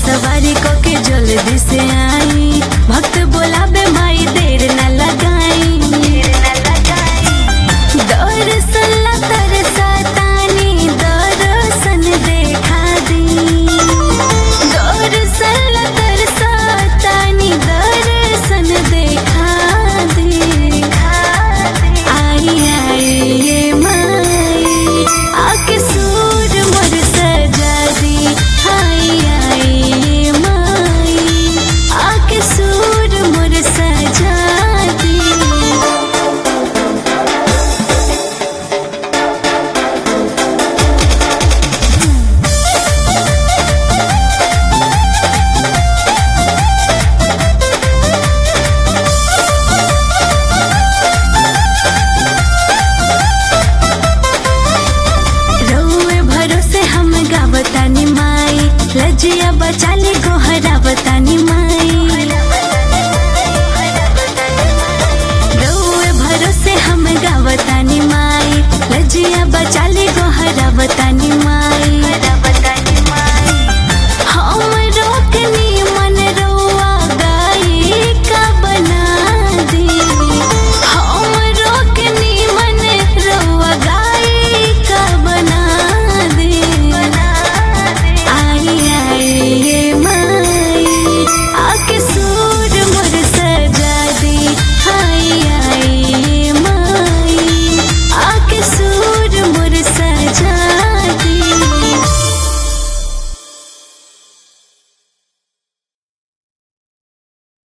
सवारी को के जल्दी से आई, भक्त बोलाबे माई देर न लगाई। दर्शन ला तरसतानी दर्शन देखा दी, दर्शन ला तरसतानी दर्शन देखा दी। आई आई ये माई आके सूर मोर सजा दी, आई आई ये माई आके सूर मोर सजा दी। रउए भरोसे हम गावतानी माई, लजिया बचाली गोहरा बतानी।